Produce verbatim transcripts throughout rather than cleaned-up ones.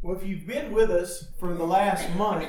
Well, if you've been with us for the last month,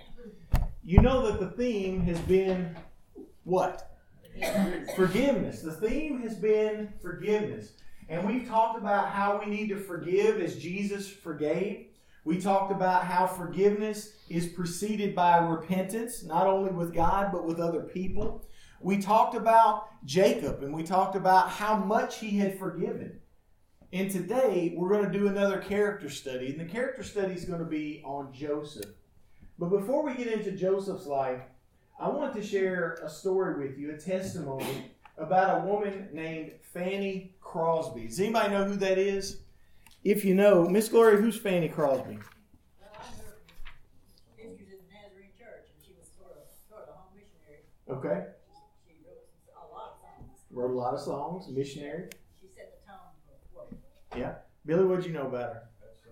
you know that the theme has been what? Forgiveness. The theme has been forgiveness. And we've talked about how we need to forgive as Jesus forgave. We talked about how forgiveness is preceded by repentance, not only with God, but with other people. We talked about Jacob, and we talked about how much he had forgiven. And today, we're going to do another character study. And the character study is going to be on Joseph. But before we get into Joseph's life, I want to share a story with you, a testimony about a woman named Fanny Crosby. Does anybody know who that is? If you know, Miss Gloria, who's Fanny Crosby? Well, I heard pictures in the Nazarene Church, and she was sort of, sort of a home missionary. Okay. She, she wrote a lot of songs. Wrote a lot of songs, missionary. She set the tone for what? Yeah. Billy, what did you know about her?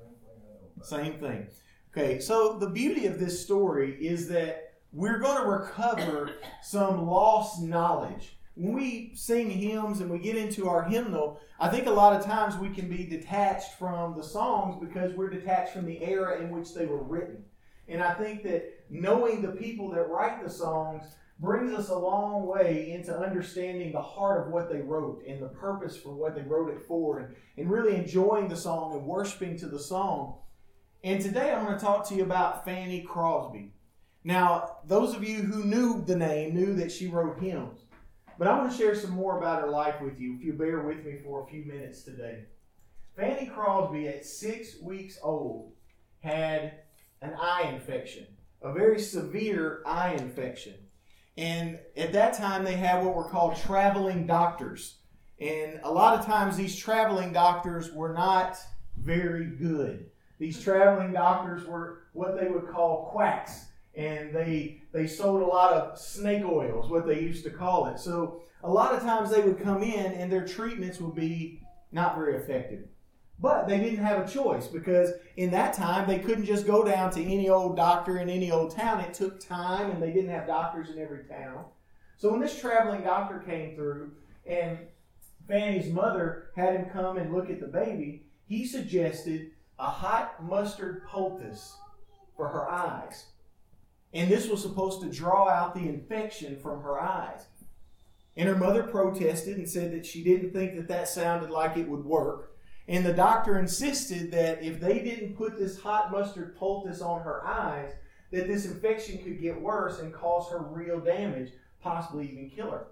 Same thing. Okay, so the beauty of this story is that we're going to recover some lost knowledge. When we sing hymns and we get into our hymnal, I think a lot of times we can be detached from the songs because we're detached from the era in which they were written. And I think that knowing the people that write the songs brings us a long way into understanding the heart of what they wrote and the purpose for what they wrote it for, and, and really enjoying the song and worshiping to the song. And today I'm going to talk to you about Fanny Crosby. Now, those of you who knew the name knew that she wrote hymns. But I want to share some more about her life with you, if you bear with me for a few minutes today. Fanny Crosby, at six weeks old, had an eye infection, a very severe eye infection. And at that time, they had what were called traveling doctors. And a lot of times, these traveling doctors were not very good. These traveling doctors were what they would call quacks. And they they sold a lot of snake oils, what they used to call it. So a lot of times they would come in and their treatments would be not very effective. But they didn't have a choice, because in that time they couldn't just go down to any old doctor in any old town. It took time, and they didn't have doctors in every town. So when this traveling doctor came through and Fanny's mother had him come and look at the baby, he suggested a hot mustard poultice for her eyes. And this was supposed to draw out the infection from her eyes. And her mother protested and said that she didn't think that that sounded like it would work. And the doctor insisted that if they didn't put this hot mustard poultice on her eyes, that this infection could get worse and cause her real damage, possibly even kill her.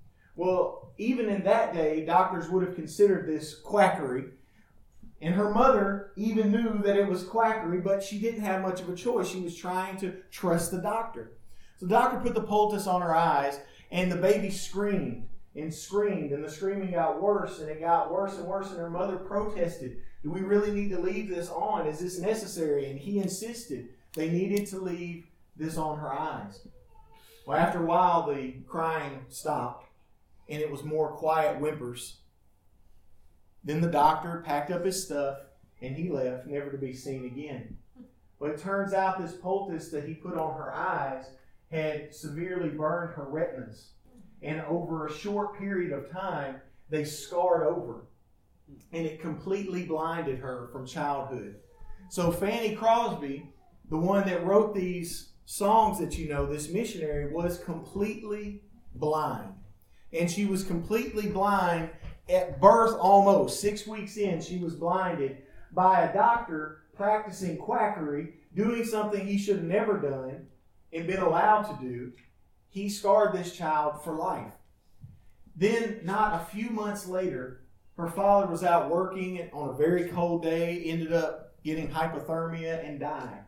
Well, even in that day, doctors would have considered this quackery. And her mother even knew that it was quackery, but she didn't have much of a choice. She was trying to trust the doctor. So the doctor put the poultice on her eyes, and the baby screamed and screamed, and the screaming got worse, and it got worse and worse, and her mother protested. Do we really need to leave this on? Is this necessary? And he insisted they needed to leave this on her eyes. Well, after a while, the crying stopped, and it was more quiet whimpers. Then the doctor packed up his stuff, and he left, never to be seen again. But it turns out this poultice that he put on her eyes had severely burned her retinas. And over a short period of time, they scarred over. And it completely blinded her from childhood. So Fanny Crosby, the one that wrote these songs that you know, this missionary, was completely blind. And she was completely blind at birth almost. Six weeks in, she was blinded by a doctor practicing quackery, doing something he should have never done and been allowed to do. He scarred this child for life. Then, not a few months later, her father was out working on a very cold day, ended up getting hypothermia and died.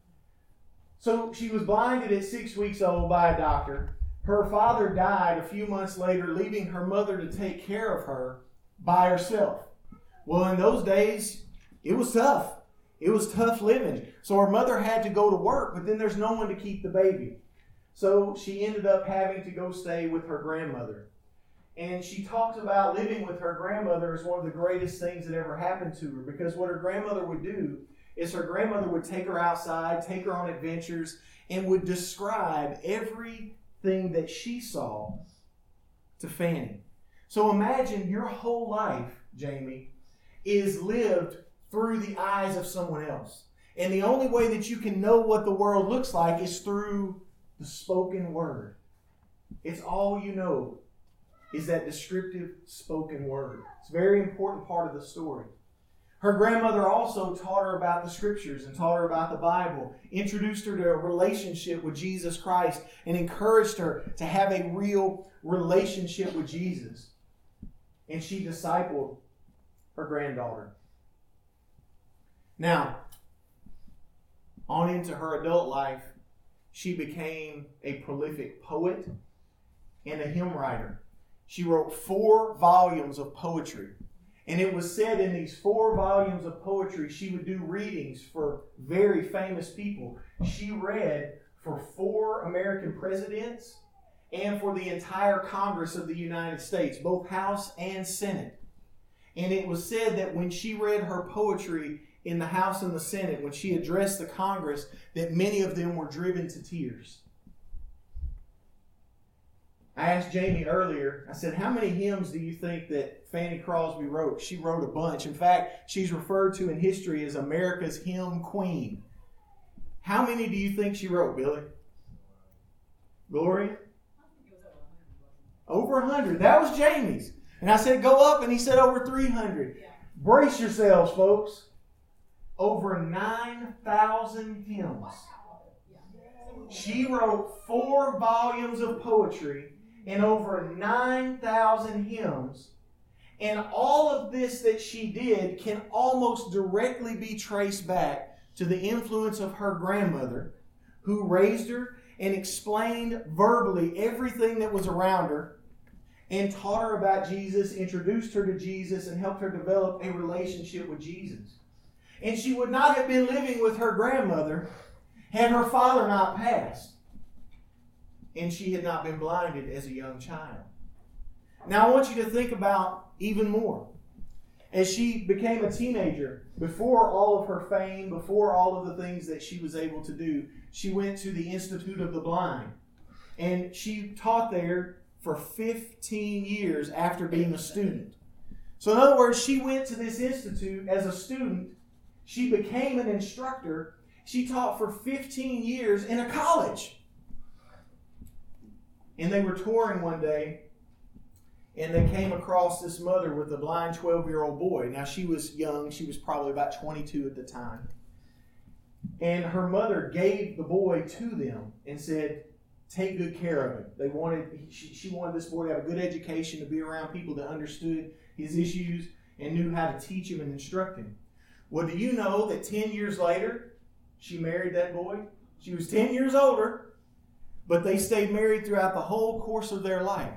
So she was blinded at six weeks old by a doctor. Her father died a few months later, leaving her mother to take care of her by herself. Well, in those days, it was tough. It was tough living. So her mother had to go to work, but then there's no one to keep the baby. So she ended up having to go stay with her grandmother. And she talks about living with her grandmother as one of the greatest things that ever happened to her, because what her grandmother would do is her grandmother would take her outside, take her on adventures, and would describe every thing that she saw to Fanny. So imagine your whole life, Jamie, is lived through the eyes of someone else. And the only way that you can know what the world looks like is through the spoken word. It's all you know is that descriptive spoken word. It's a very important part of the story. Her grandmother also taught her about the Scriptures and taught her about the Bible, introduced her to a relationship with Jesus Christ, and encouraged her to have a real relationship with Jesus. And she discipled her granddaughter. Now, on into her adult life, she became a prolific poet and a hymn writer. She wrote four volumes of poetry. And it was said in these four volumes of poetry, she would do readings for very famous people. She read for four American presidents and for the entire Congress of the United States, both House and Senate. And it was said that when she read her poetry in the House and the Senate, when she addressed the Congress, that many of them were driven to tears. I asked Jamie earlier, I said, how many hymns do you think that Fanny Crosby wrote? She wrote a bunch. In fact, she's referred to in history as America's hymn queen. How many do you think she wrote, Billy? Gloria? Over a hundred. That was Jamie's. And I said, go up, and he said over three hundred. Yeah. Brace yourselves, folks. Over nine thousand hymns. She wrote four volumes of poetry and over nine thousand hymns. And all of this that she did can almost directly be traced back to the influence of her grandmother, who raised her and explained verbally everything that was around her and taught her about Jesus, introduced her to Jesus, and helped her develop a relationship with Jesus. And she would not have been living with her grandmother had her father not passed, and she had not been blinded as a young child. Now I want you to think about even more. As she became a teenager, before all of her fame, before all of the things that she was able to do, she went to the Institute of the Blind. And she taught there for fifteen years after being a student. So in other words, she went to this institute as a student. She became an instructor. She taught for fifteen years in a college. And they were touring one day, and they came across this mother with a blind twelve-year-old boy. Now, she was young. She was probably about twenty-two at the time. And her mother gave the boy to them and said, take good care of him. They wanted, she, she wanted this boy to have a good education, to be around people that understood his issues and knew how to teach him and instruct him. Well, do you know that ten years later, she married that boy? She was ten years older, but they stayed married throughout the whole course of their life.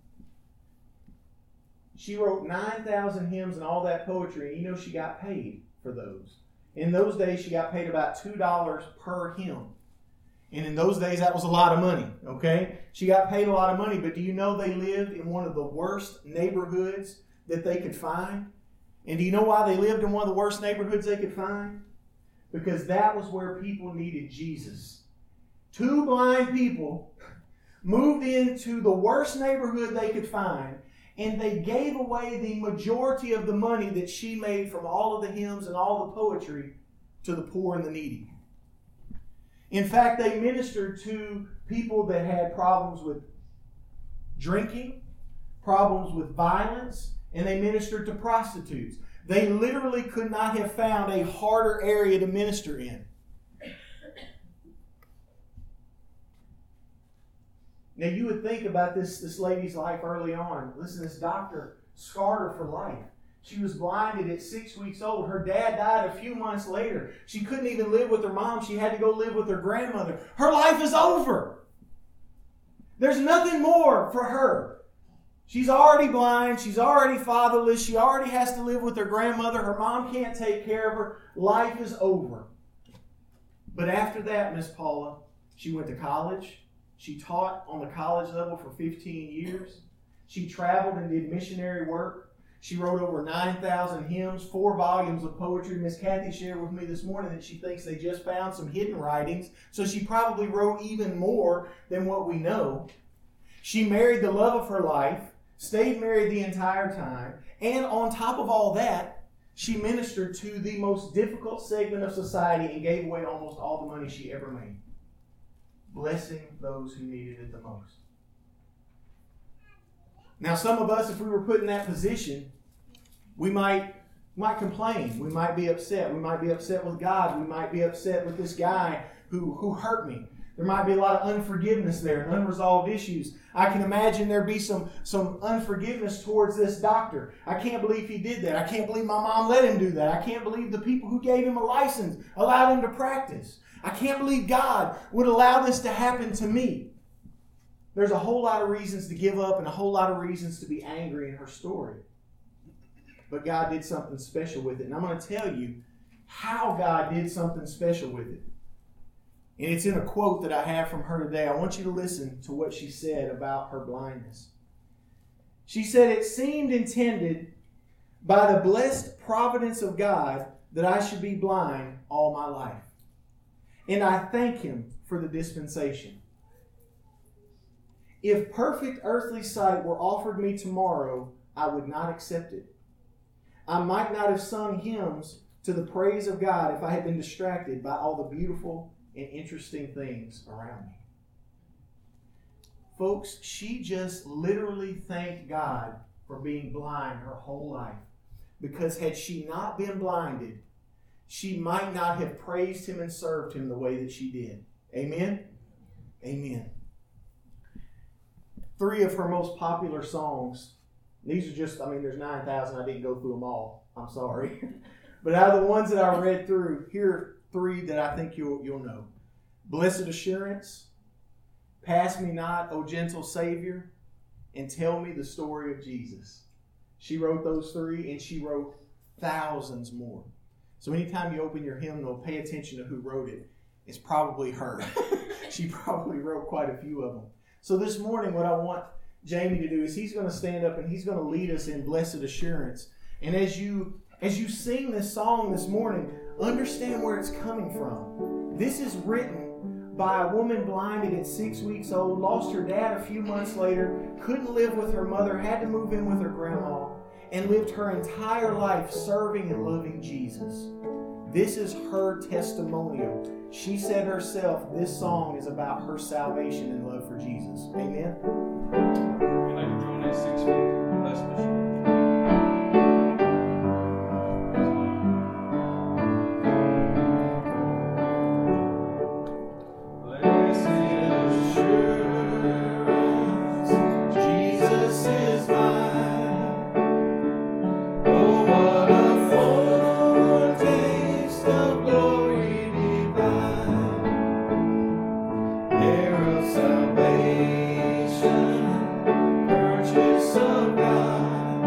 She wrote nine thousand hymns and all that poetry, and you know she got paid for those. In those days, she got paid about two dollars per hymn. And in those days, that was a lot of money, okay? She got paid a lot of money, but do you know they lived in one of the worst neighborhoods that they could find? And do you know why they lived in one of the worst neighborhoods they could find? Because that was where people needed Jesus. Two blind people moved into the worst neighborhood they could find, and they gave away the majority of the money that she made from all of the hymns and all the poetry to the poor and the needy. In fact, they ministered to people that had problems with drinking, problems with violence, and they ministered to prostitutes. They literally could not have found a harder area to minister in. Now, you would think about this, this lady's life early on. Listen, this doctor scarred her for life. She was blinded at six weeks old. Her dad died a few months later. She couldn't even live with her mom. She had to go live with her grandmother. Her life is over. There's nothing more for her. She's already blind. She's already fatherless. She already has to live with her grandmother. Her mom can't take care of her. Life is over. But after that, Miss Paula, she went to college. She taught on the college level for fifteen years. She traveled and did missionary work. She wrote over nine thousand hymns, four volumes of poetry. Miss Kathy shared with me this morning that she thinks they just found some hidden writings, so she probably wrote even more than what we know. She married the love of her life, stayed married the entire time, and on top of all that, She ministered to the most difficult segment of society and gave away almost all the money she ever made, blessing those who needed it the most. Now, some of us, if we were put in that position, we might, might complain. We might be upset. We might be upset with God. We might be upset with this guy who, who hurt me. There might be a lot of unforgiveness there and unresolved issues. I can imagine there be some, some unforgiveness towards this doctor. I can't believe he did that. I can't believe my mom let him do that. I can't believe the people who gave him a license allowed him to practice. I can't believe God would allow this to happen to me. There's a whole lot of reasons to give up and a whole lot of reasons to be angry in her story. But God did something special with it. And I'm going to tell you how God did something special with it. And it's in a quote that I have from her today. I want you to listen to what she said about her blindness. She said, "It seemed intended by the blessed providence of God that I should be blind all my life. And I thank Him for the dispensation. If perfect earthly sight were offered me tomorrow, I would not accept it. I might not have sung hymns to the praise of God if I had been distracted by all the beautiful and interesting things around me." Folks, she just literally thanked God for being blind her whole life. Because had she not been blinded, she might not have praised Him and served Him the way that she did. Amen? Amen. Three of her most popular songs. These are just, I mean, there's nine thousand. I didn't go through them all. I'm sorry. But out of the ones that I read through, here are three that I think you'll, you'll know. Blessed Assurance, Pass Me Not, O Gentle Savior, and Tell Me the Story of Jesus. She wrote those three, and she wrote thousands more. So anytime you open your hymnal, pay attention to who wrote it. It's probably her. She probably wrote quite a few of them. So this morning, what I want Jamie to do is he's going to stand up and he's going to lead us in Blessed Assurance. And as you as you sing this song this morning, understand where it's coming from. This is written by a woman blinded at six weeks old, lost her dad a few months later, couldn't live with her mother, had to move in with her grandma, and lived her entire life serving and loving Jesus. This is her testimonial. She said herself, this song is about her salvation and love for Jesus. Amen? We'd like to join in six feet. Blessed Assurance. Salvation, purchase of God.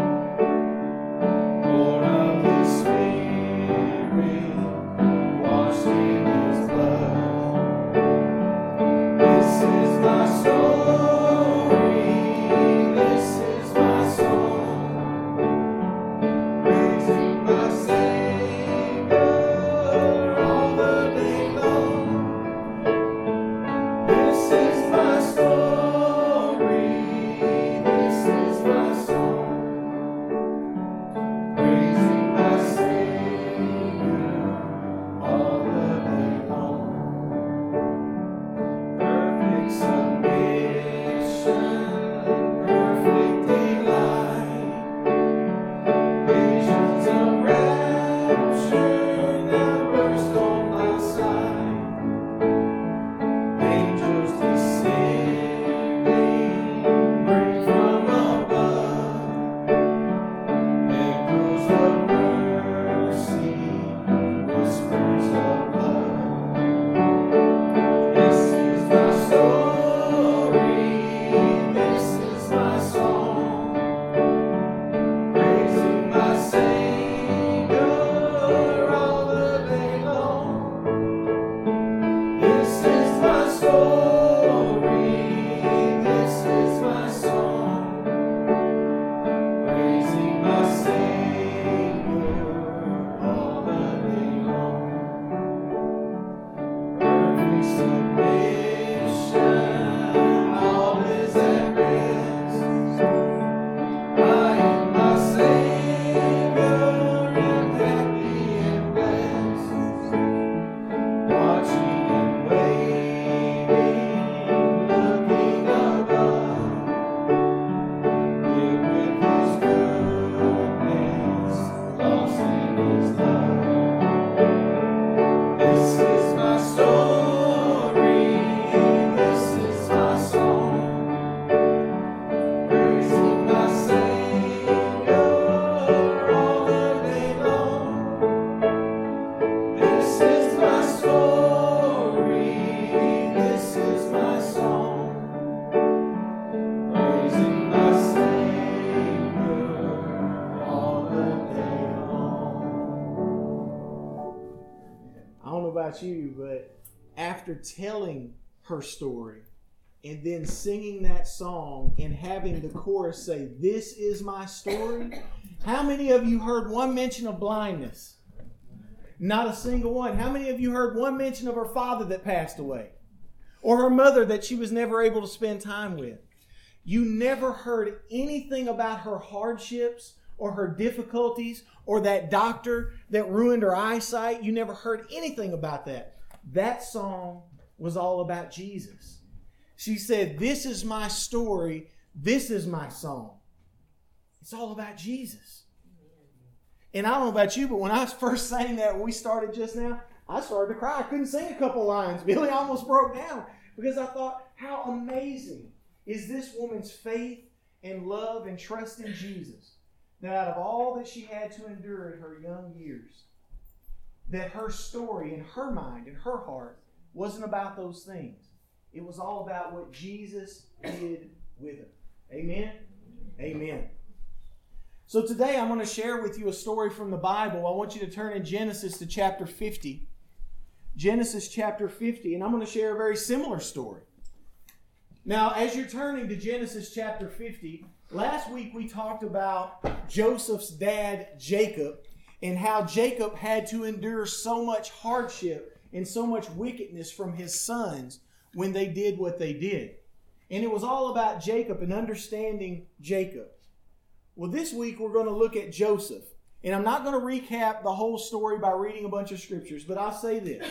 about you, but after telling her story and then singing that song and having the chorus say, "This is my story," how many of you heard one mention of blindness? Not a single one. How many of you heard one mention of her father that passed away? Or her mother that she was never able to spend time with? You never heard anything about her hardships or her difficulties or that doctor that ruined her eyesight. You never heard anything about that. That song was all about Jesus. She said, "This is my story. This is my song." It's all about Jesus. And I don't know about you, but when I first sang that, when we started just now, I started to cry. I couldn't sing a couple lines. Billy almost broke down because I thought, how amazing is this woman's faith and love and trust in Jesus, that out of all that she had to endure in her young years, that her story in her mind and her heart wasn't about those things. It was all about what Jesus did with her. Amen? Amen. So today I'm going to share with you a story from the Bible. I want you to turn in Genesis to chapter fifty. Genesis chapter fifty, and I'm going to share a very similar story. Now, as you're turning to Genesis chapter fifty, last week we talked about Joseph's dad, Jacob, and how Jacob had to endure so much hardship and so much wickedness from his sons when they did what they did. And it was all about Jacob and understanding Jacob. Well, this week we're going to look at Joseph. And I'm not going to recap the whole story by reading a bunch of scriptures, but I'll say this.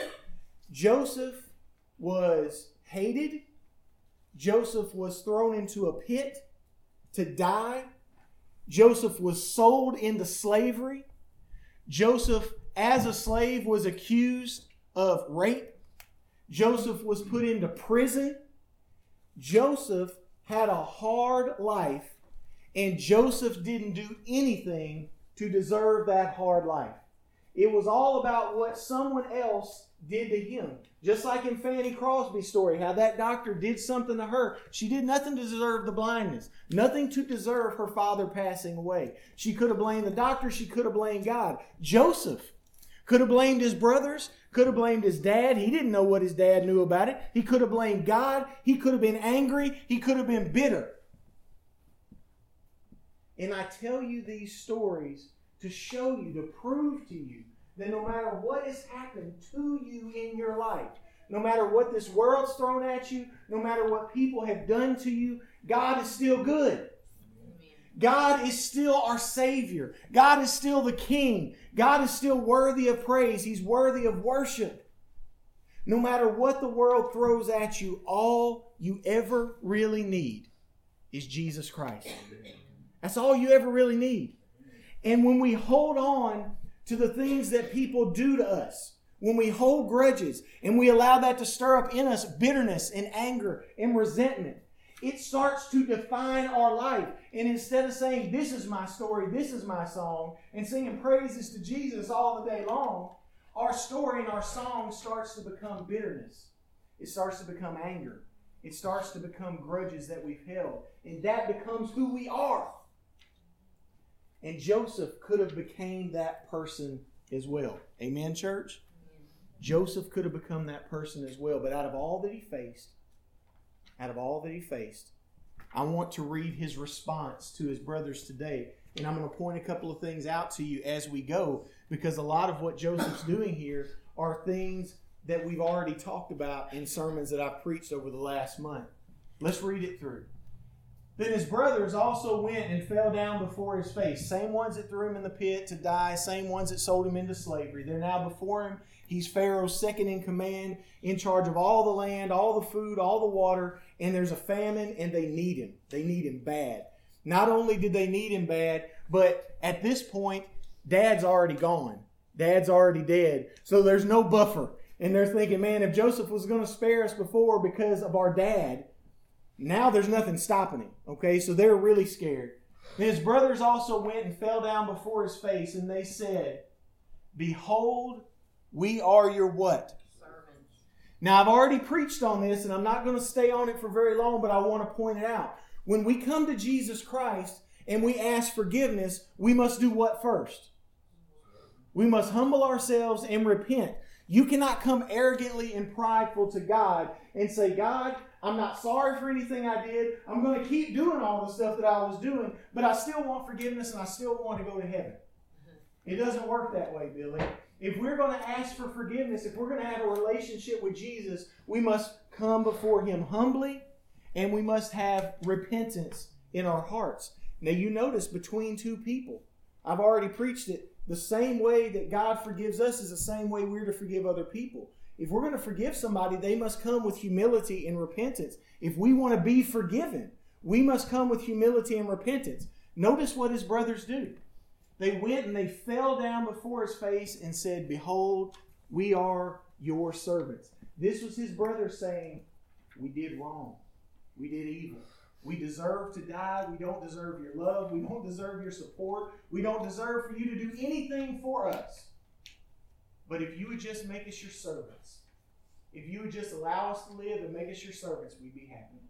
Joseph was hated. Joseph was thrown into a pit to die. Joseph was sold into slavery. Joseph, as a slave, was accused of rape. Joseph was put into prison. Joseph had a hard life, and Joseph didn't do anything to deserve that hard life. It was all about what someone else did to him. Just like in Fanny Crosby's story, how that doctor did something to her. She did nothing to deserve the blindness. Nothing to deserve her father passing away. She could have blamed the doctor. She could have blamed God. Joseph could have blamed his brothers. Could have blamed his dad. He didn't know what his dad knew about it. He could have blamed God. He could have been angry. He could have been bitter. And I tell you these stories to show you, to prove to you, that no matter what has happened to you in your life, no matter what this world's thrown at you, no matter what people have done to you, God is still good. God is still our Savior. God is still the King. God is still worthy of praise. He's worthy of worship. No matter what the world throws at you, all you ever really need is Jesus Christ. That's all you ever really need. And when we hold on to the things that people do to us, when we hold grudges and we allow that to stir up in us bitterness and anger and resentment, it starts to define our life. And instead of saying, "This is my story, this is my song," and singing praises to Jesus all the day long, our story and our song starts to become bitterness. It starts to become anger. It starts to become grudges that we've held. And that becomes who we are. And Joseph could have became that person as well. Amen, church? Amen. Joseph could have become that person as well. But out of all that he faced, out of all that he faced, I want to read his response to his brothers today. And I'm going to point a couple of things out to you as we go, because a lot of what Joseph's doing here are things that we've already talked about in sermons that I've preached over the last month. Let's read it through. Then his brothers also went and fell down before his face. Same ones that threw him in the pit to die. Same ones that sold him into slavery. They're now before him. He's Pharaoh's second in command, in charge of all the land, all the food, all the water. And there's a famine and they need him. They need him bad. Not only did they need him bad, but at this point, Dad's already gone. Dad's already dead. So there's no buffer. And they're thinking, man, if Joseph was going to spare us before because of our dad, now there's nothing stopping him. Okay, so they're really scared. And his brothers also went and fell down before his face, and they said, "Behold, we are your" what? Servants. Now, I've already preached on this, and I'm not going to stay on it for very long, but I want to point it out. When we come to Jesus Christ and we ask forgiveness, we must do what first? We must humble ourselves and repent. You cannot come arrogantly and prideful to God and say, God, I'm not sorry for anything I did. I'm going to keep doing all the stuff that I was doing, but I still want forgiveness and I still want to go to heaven. It doesn't work that way, Billy. If we're going to ask for forgiveness, if we're going to have a relationship with Jesus, we must come before Him humbly, and we must have repentance in our hearts. Now you notice between two people, I've already preached it, the same way that God forgives us is the same way we're to forgive other people. If we're going to forgive somebody, they must come with humility and repentance. If we want to be forgiven, we must come with humility and repentance. Notice what his brothers do. They went and they fell down before his face and said, behold, we are your servants. This was his brother saying, we did wrong. We did evil. We deserve to die. We don't deserve your love. We don't deserve your support. We don't deserve for you to do anything for us. But if you would just make us your servants, if you would just allow us to live and make us your servants, we'd be happy.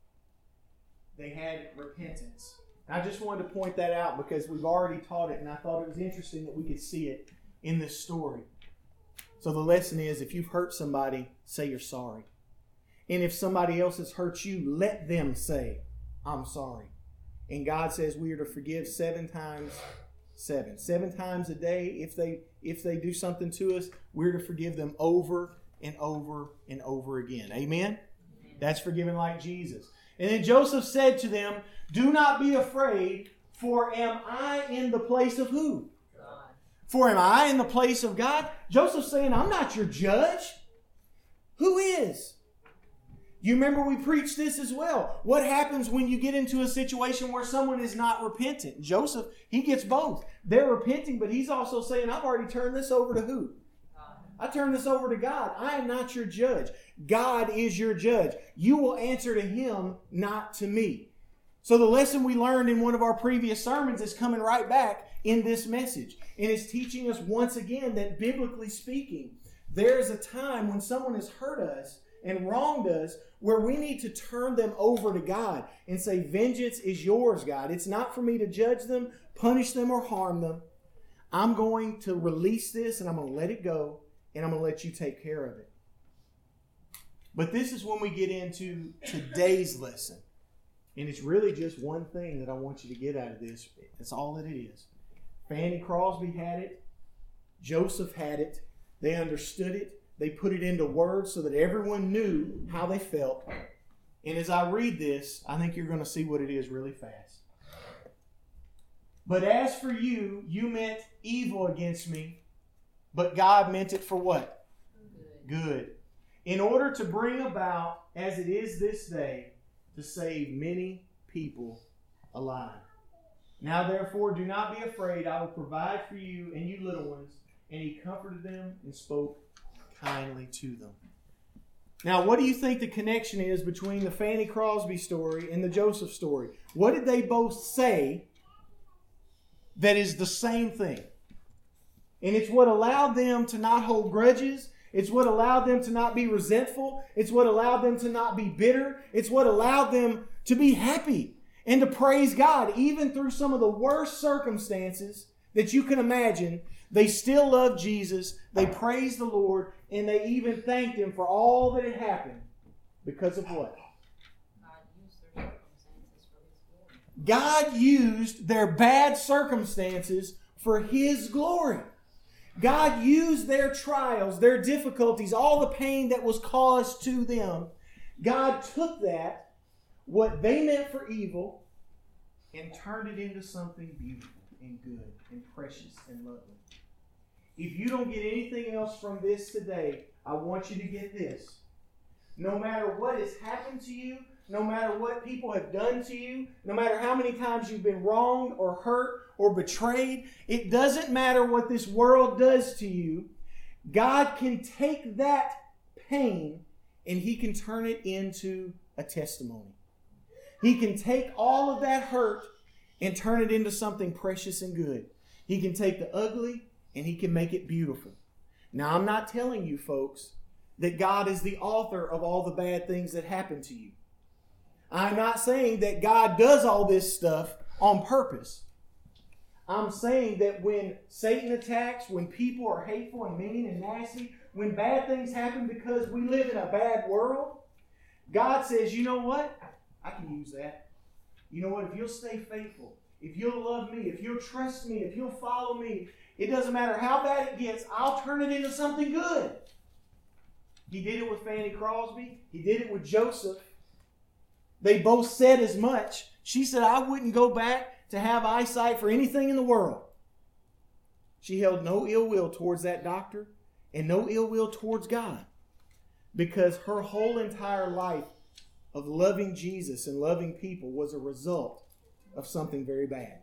They had repentance. I just wanted to point that out because we've already taught it, and I thought it was interesting that we could see it in this story. So the lesson is, if you've hurt somebody, say you're sorry. And if somebody else has hurt you, let them say, I'm sorry. And God says we are to forgive seven times seven. Seven times a day. If they if they do something to us, we're to forgive them over and over and over again. Amen? That's forgiving like Jesus. And then Joseph said to them, do not be afraid, for am I in the place of who? God. For am I in the place of God? Joseph's saying, I'm not your judge. Who is? You remember we preached this as well. What happens when you get into a situation where someone is not repentant? Joseph, he gets both. They're repenting, but he's also saying, I've already turned this over to who? I turn this over to God. I am not your judge. God is your judge. You will answer to Him, not to me. So the lesson we learned in one of our previous sermons is coming right back in this message. And it's teaching us once again that biblically speaking, there is a time when someone has hurt us and wronged us where we need to turn them over to God and say, vengeance is yours, God. It's not for me to judge them, punish them, or harm them. I'm going to release this and I'm going to let it go. And I'm going to let you take care of it. But this is when we get into today's lesson. And it's really just one thing that I want you to get out of this. That's all that it is. Fanny Crosby had it. Joseph had it. They understood it. They put it into words so that everyone knew how they felt. And as I read this, I think you're going to see what it is really fast. But as for you, you meant evil against me. But God meant it for what? Good. Good. In order to bring about, as it is this day, to save many people alive. Now therefore, do not be afraid. I will provide for you and you little ones. And he comforted them and spoke kindly to them. Now, what do you think the connection is between the Fanny Crosby story and the Joseph story? What did they both say that is the same thing? And it's what allowed them to not hold grudges. It's what allowed them to not be resentful. It's what allowed them to not be bitter. It's what allowed them to be happy and to praise God. Even through some of the worst circumstances that you can imagine, they still loved Jesus. They praised the Lord. And they even thanked Him for all that had happened. Because of what? God used their bad circumstances for His glory. God used their trials, their difficulties, all the pain that was caused to them. God took that, what they meant for evil, and turned it into something beautiful and good and precious and lovely. If you don't get anything else from this today, I want you to get this. No matter what has happened to you, no matter what people have done to you, no matter how many times you've been wronged or hurt or betrayed, it doesn't matter what this world does to you. God can take that pain and He can turn it into a testimony. He can take all of that hurt and turn it into something precious and good. He can take the ugly and He can make it beautiful. Now, I'm not telling you, folks, that God is the author of all the bad things that happen to you. I'm not saying that God does all this stuff on purpose. I'm saying that when Satan attacks, when people are hateful and mean and nasty, when bad things happen because we live in a bad world, God says, you know what? I can use that. You know what? If you'll stay faithful, if you'll love me, if you'll trust me, if you'll follow me, it doesn't matter how bad it gets, I'll turn it into something good. He did it with Fanny Crosby. He did it with Joseph. They both said as much. She said, I wouldn't go back to have eyesight for anything in the world. She held no ill will towards that doctor and no ill will towards God, because her whole entire life of loving Jesus and loving people was a result of something very bad.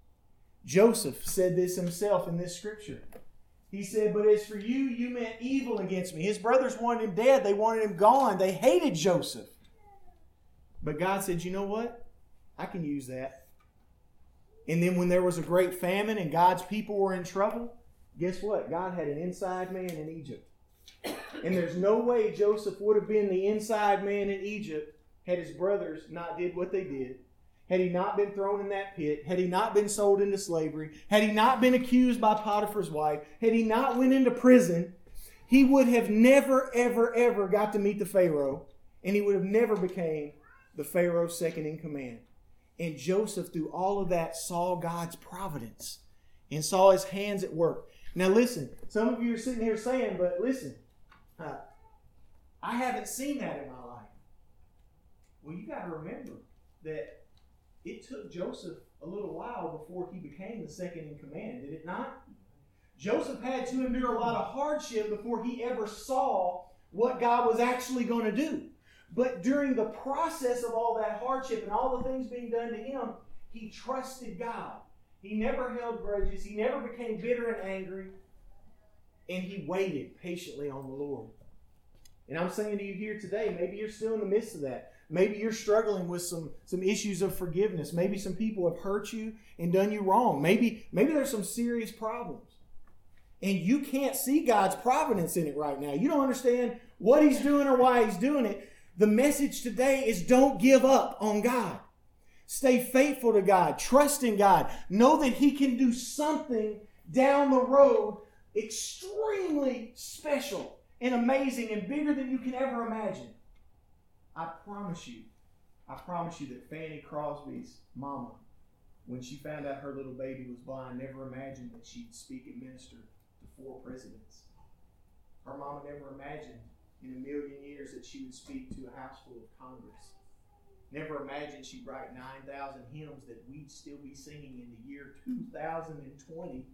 Joseph said this himself in this scripture. He said, but as for you, you meant evil against me. His brothers wanted him dead. They wanted him gone. They hated Joseph. But God said, you know what? I can use that. And then when there was a great famine and God's people were in trouble, guess what? God had an inside man in Egypt. And there's no way Joseph would have been the inside man in Egypt had his brothers not did what they did. Had he not been thrown in that pit, had he not been sold into slavery, had he not been accused by Potiphar's wife, had he not went into prison, he would have never, ever, ever got to meet the Pharaoh, and he would have never became the Pharaoh's second in command. And Joseph, through all of that, saw God's providence and saw his hands at work. Now listen, some of you are sitting here saying, but listen, uh, I haven't seen that in my life. Well, you got to remember that it took Joseph a little while before he became the second in command, did it not? Joseph had to endure a lot of hardship before he ever saw what God was actually going to do. But during the process of all that hardship and all the things being done to him, he trusted God. He never held grudges. He never became bitter and angry. And he waited patiently on the Lord. And I'm saying to you here today, maybe you're still in the midst of that. Maybe you're struggling with some, some issues of forgiveness. Maybe some people have hurt you and done you wrong. Maybe, maybe there's some serious problems. And you can't see God's providence in it right now. You don't understand what He's doing or why He's doing it. The message today is don't give up on God. Stay faithful to God. Trust in God. Know that He can do something down the road extremely special and amazing and bigger than you can ever imagine. I promise you, I promise you that Fanny Crosby's mama, when she found out her little baby was blind, never imagined that she'd speak and minister to four presidents. Her mama never imagined in a million years that she would speak to a house full of Congress. Never imagined she'd write nine thousand hymns that we'd still be singing in the year two thousand twenty.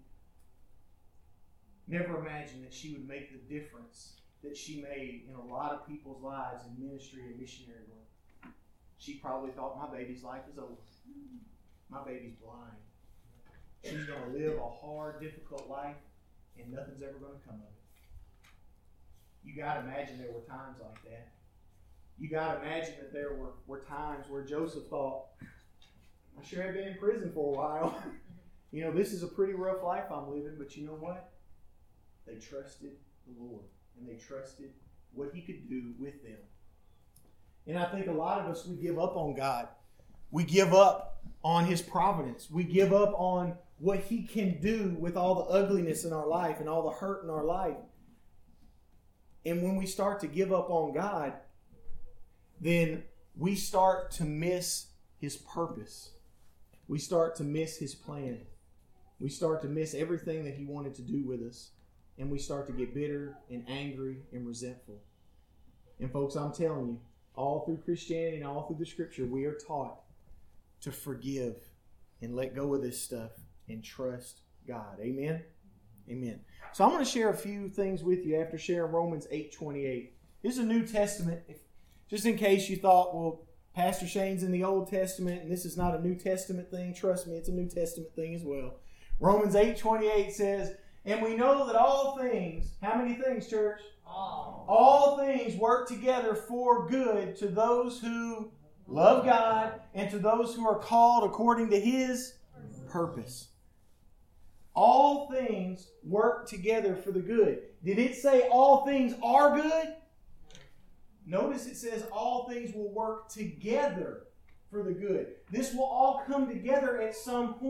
Never imagined that she would make the difference that she made in a lot of people's lives in ministry and missionary work. She probably thought, my baby's life is over. My baby's blind. She's going to live a hard, difficult life, and nothing's ever going to come of it. You got to imagine there were times like that. You got to imagine that there were, were times where Joseph thought, I sure have been in prison for a while. You know, this is a pretty rough life I'm living, but you know what? They trusted the Lord. And they trusted what He could do with them. And I think a lot of us, we give up on God. We give up on His providence. We give up on what He can do with all the ugliness in our life and all the hurt in our life. And when we start to give up on God, then we start to miss His purpose. We start to miss His plan. We start to miss everything that He wanted to do with us. And we start to get bitter and angry and resentful. And folks, I'm telling you, all through Christianity and all through the Scripture, we are taught to forgive and let go of this stuff and trust God. Amen? Amen. So I'm going to share a few things with you after sharing Romans eight twenty-eight. This is a New Testament. If, just in case you thought, well, Pastor Shane's in the Old Testament and this is not a New Testament thing. Trust me, it's a New Testament thing as well. Romans eight twenty-eight says, and we know that all things, how many things, church? All. All things work together for good to those who love God and to those who are called according to His purpose. All things work together for the good. Did it say all things are good? Notice it says all things will work together for the good. This will all come together at some point.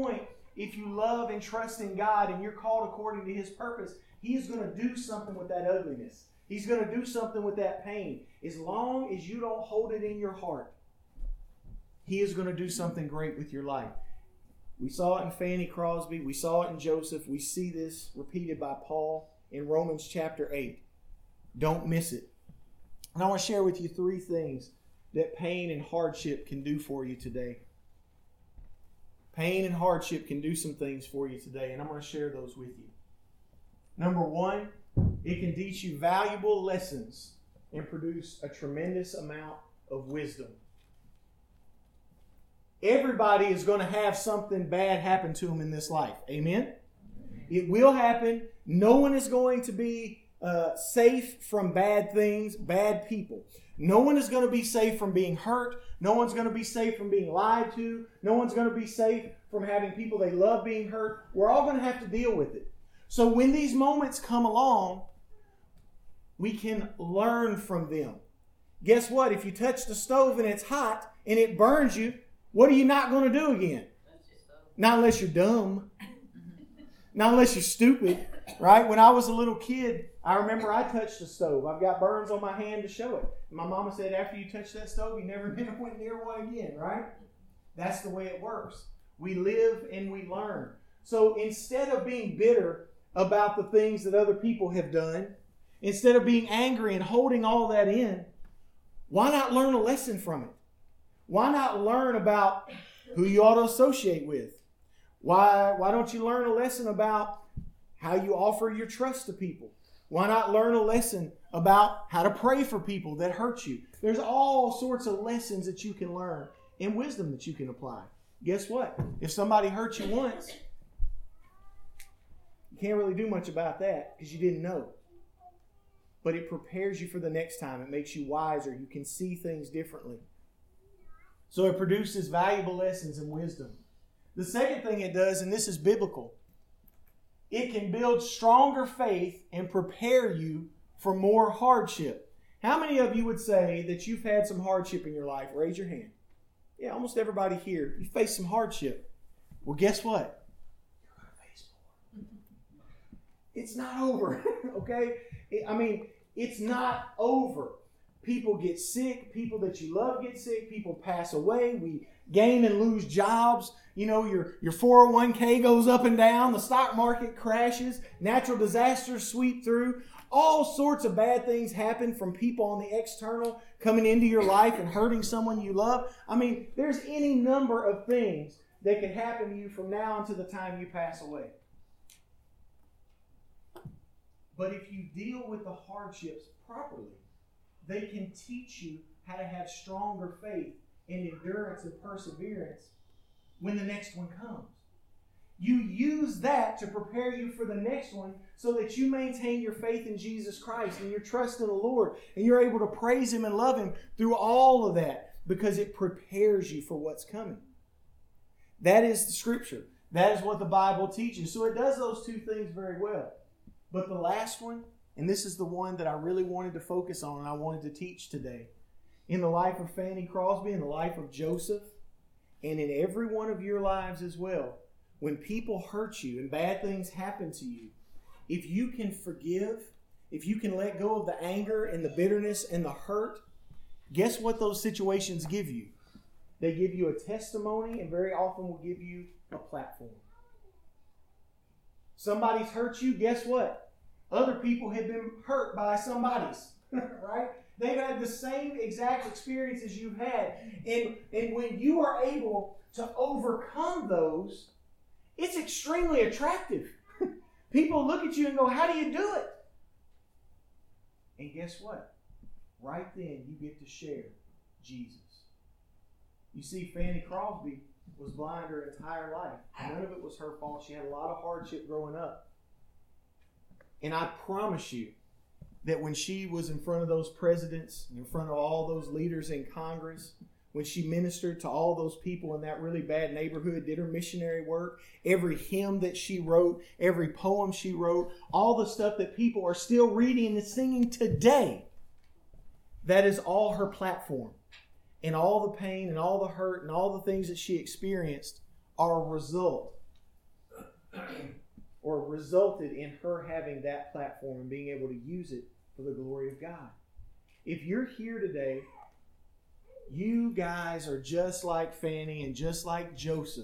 if you love and trust in God and you're called according to His purpose, He is going to do something with that ugliness. He's going to do something with that pain. As long as you don't hold it in your heart, He is going to do something great with your life. We saw it in Fanny Crosby. We saw it in Joseph. We see this repeated by Paul in Romans chapter eight. Don't miss it. And I want to share with you three things that pain and hardship can do for you today. Pain and hardship can do some things for you today, and I'm going to share those with you. Number one, it can teach you valuable lessons and produce a tremendous amount of wisdom. Everybody is going to have something bad happen to them in this life. Amen? It will happen. No one is going to be uh, safe from bad things, bad people. No one is going to be safe from being hurt. No one's going to be safe from being lied to. No one's going to be safe from having people they love being hurt. We're all going to have to deal with it. So when these moments come along, we can learn from them. Guess what? If you touch the stove and it's hot and it burns you, what are you not going to do again? Not unless you're dumb. Not unless you're stupid, right? When I was a little kid, I remember I touched the stove. I've got burns on my hand to show it. My mama said, after you touch that stove, you never went near one again, right? That's the way it works. We live and we learn. So instead of being bitter about the things that other people have done, instead of being angry and holding all that in, why not learn a lesson from it? Why not learn about who you ought to associate with? Why, why don't you learn a lesson about how you offer your trust to people? Why not learn a lesson about how to pray for people that hurt you? There's all sorts of lessons that you can learn and wisdom that you can apply. Guess what? If somebody hurt you once, you can't really do much about that because you didn't know. But it prepares you for the next time. It makes you wiser. You can see things differently. So it produces valuable lessons and wisdom. The second thing it does, and this is biblical, it can build stronger faith and prepare you for more hardship. How many of you would say that you've had some hardship in your life? Raise your hand. Yeah, almost everybody here. You faced some hardship. Well, guess what? You're going to face more. It's not over, okay? I mean, it's not over. People get sick. People that you love get sick. People pass away. We gain and lose jobs. You know, your, your four oh one k goes up and down. The stock market crashes. Natural disasters sweep through. All sorts of bad things happen from people on the external coming into your life and hurting someone you love. I mean, there's any number of things that can happen to you from now until the time you pass away. But if you deal with the hardships properly, they can teach you how to have stronger faith and endurance and perseverance when the next one comes. You use that to prepare you for the next one so that you maintain your faith in Jesus Christ and your trust in the Lord, and you're able to praise Him and love Him through all of that because it prepares you for what's coming. That is the Scripture. That is what the Bible teaches. So it does those two things very well. But the last one, and this is the one that I really wanted to focus on and I wanted to teach today. In the life of Fanny Crosby, in the life of Joseph, and in every one of your lives as well, when people hurt you and bad things happen to you, if you can forgive, if you can let go of the anger and the bitterness and the hurt, guess what those situations give you? They give you a testimony and very often will give you a platform. Somebody's hurt you, guess what? Other people have been hurt by somebody's, right? They've had the same exact experience as you've had. And, and when you are able to overcome those, it's extremely attractive. People look at you and go, how do you do it? And guess what? Right then, you get to share Jesus. You see, Fanny Crosby was blind her entire life. None of it was her fault. She had a lot of hardship growing up. And I promise you that when she was in front of those presidents, in front of all those leaders in Congress, when she ministered to all those people in that really bad neighborhood, did her missionary work, every hymn that she wrote, every poem she wrote, all the stuff that people are still reading and singing today, that is all her platform. And all the pain and all the hurt and all the things that she experienced are a result or resulted in her having that platform and being able to use it for the glory of God. If you're here today, you guys are just like Fanny and just like Joseph.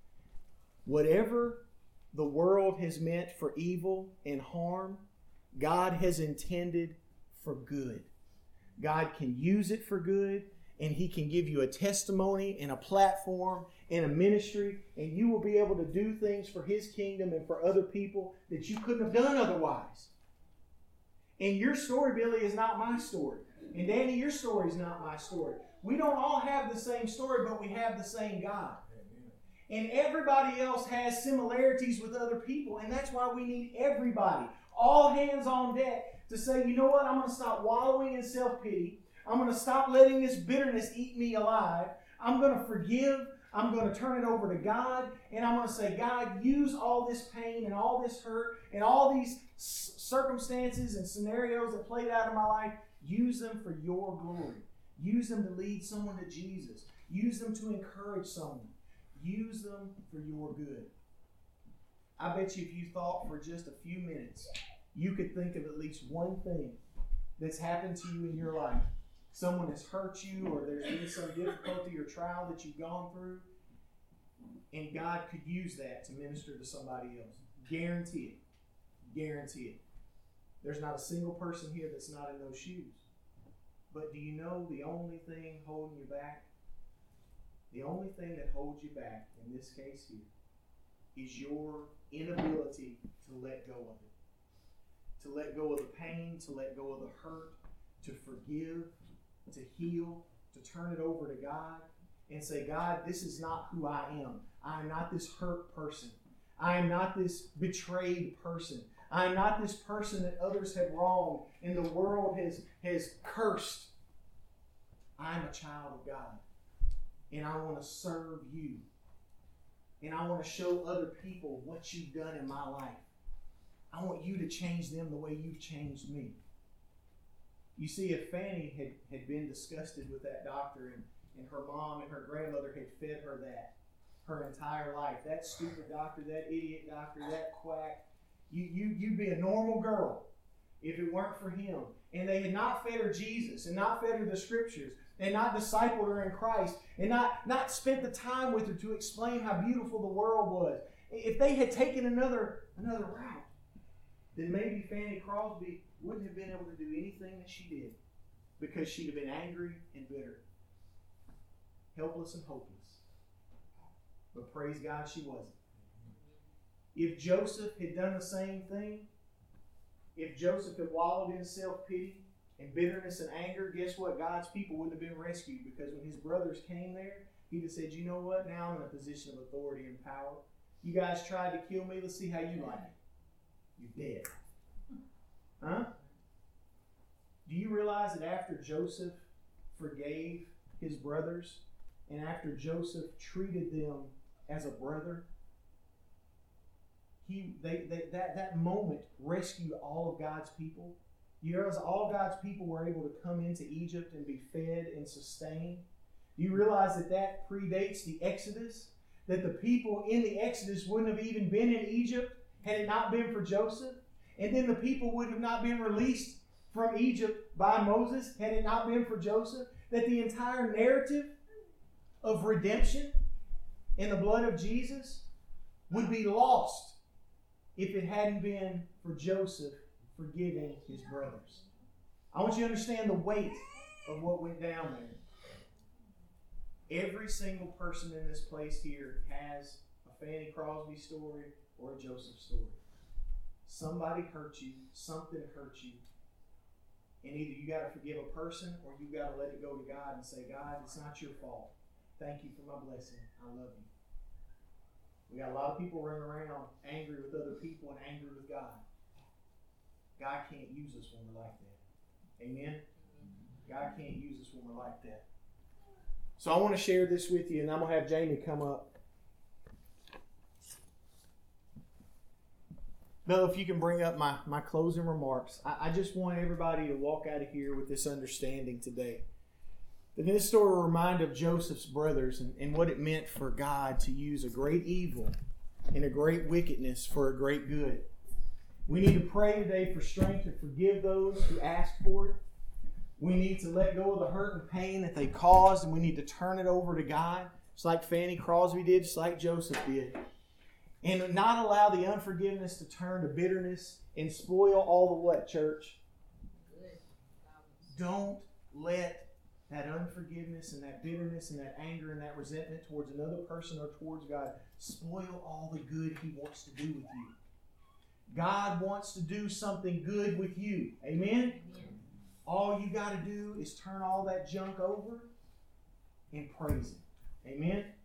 Whatever the world has meant for evil and harm, God has intended for good. God can use it for good, and He can give you a testimony and a platform and a ministry, and you will be able to do things for His kingdom and for other people that you couldn't have done otherwise. And your story, Billy, is not my story. And Danny, your story is not my story. We don't all have the same story, but we have the same God. And everybody else has similarities with other people, and that's why we need everybody, all hands on deck, to say, you know what, I'm going to stop wallowing in self-pity. I'm going to stop letting this bitterness eat me alive. I'm going to forgive. I'm going to turn it over to God, and I'm going to say, God, use all this pain and all this hurt and all these circumstances and scenarios that played out in my life. Use them for your glory. Use them to lead someone to Jesus. Use them to encourage someone. Use them for your good. I bet you if you thought for just a few minutes, you could think of at least one thing that's happened to you in your life. Someone has hurt you, or there's been some difficulty or trial that you've gone through, and God could use that to minister to somebody else. Guarantee it. Guarantee it. There's not a single person here that's not in those shoes. But do you know the only thing holding you back? The only thing that holds you back, in this case here, is your inability to let go of it. To let go of the pain, to let go of the hurt, to forgive, to heal, to turn it over to God and say, God, this is not who I am. I am not this hurt person. I am not this betrayed person. I am not this person that others have wronged and the world has, has cursed. I am a child of God. And I want to serve you. And I want to show other people what you've done in my life. I want you to change them the way you've changed me. You see, if Fanny had, had been disgusted with that doctor and, and her mom and her grandmother had fed her that her entire life, that stupid doctor, that idiot doctor, that quack, you, you, you'd be a normal girl if it weren't for him. And they had not fed her Jesus and not fed her the Scriptures and not discipled her in Christ and not, not spent the time with her to explain how beautiful the world was. If they had taken another, another route, then maybe Fanny Crosby wouldn't have been able to do anything that she did because she'd have been angry and bitter, helpless and hopeless. But praise God, she wasn't. If Joseph had done the same thing, if Joseph had wallowed in self-pity and bitterness and anger, guess what? God's people wouldn't have been rescued, because when his brothers came there, he'd have said, you know what? Now I'm in a position of authority and power. You guys tried to kill me. Let's see how you like it. You're dead. Huh? Do you realize that after Joseph forgave his brothers and after Joseph treated them as a brother, he they, they that, that moment rescued all of God's people? You realize all God's people were able to come into Egypt and be fed and sustained? Do you realize that that predates the Exodus? That the people in the Exodus wouldn't have even been in Egypt had it not been for Joseph? And then the people would have not been released from Egypt by Moses had it not been for Joseph? That the entire narrative of redemption in the blood of Jesus would be lost if it hadn't been for Joseph forgiving his brothers. I want you to understand the weight of what went down there. Every single person in this place here has a Fanny Crosby story or a Joseph story. Somebody hurt you, something hurt you, and either you got to forgive a person or you got to let it go to God and say, God, it's not your fault. Thank you for my blessing. I love you. We got a lot of people running around angry with other people and angry with God. God can't use us when we're like that. Amen? God can't use us when we're like that. So I want to share this with you, and I'm going to have Jamie come up. Bill, if you can bring up my, my closing remarks. I, I just want everybody to walk out of here with this understanding today. That this story will remind of Joseph's brothers and, and what it meant for God to use a great evil in a great wickedness for a great good. We need to pray today for strength to forgive those who ask for it. We need to let go of the hurt and pain that they caused, and we need to turn it over to God, just like Fanny Crosby did, just like Joseph did. And not allow the unforgiveness to turn to bitterness and spoil all the what, church? Don't let that unforgiveness and that bitterness and that anger and that resentment towards another person or towards God spoil all the good He wants to do with you. God wants to do something good with you. Amen? Amen. All you got to do is turn all that junk over and praise Him. Amen?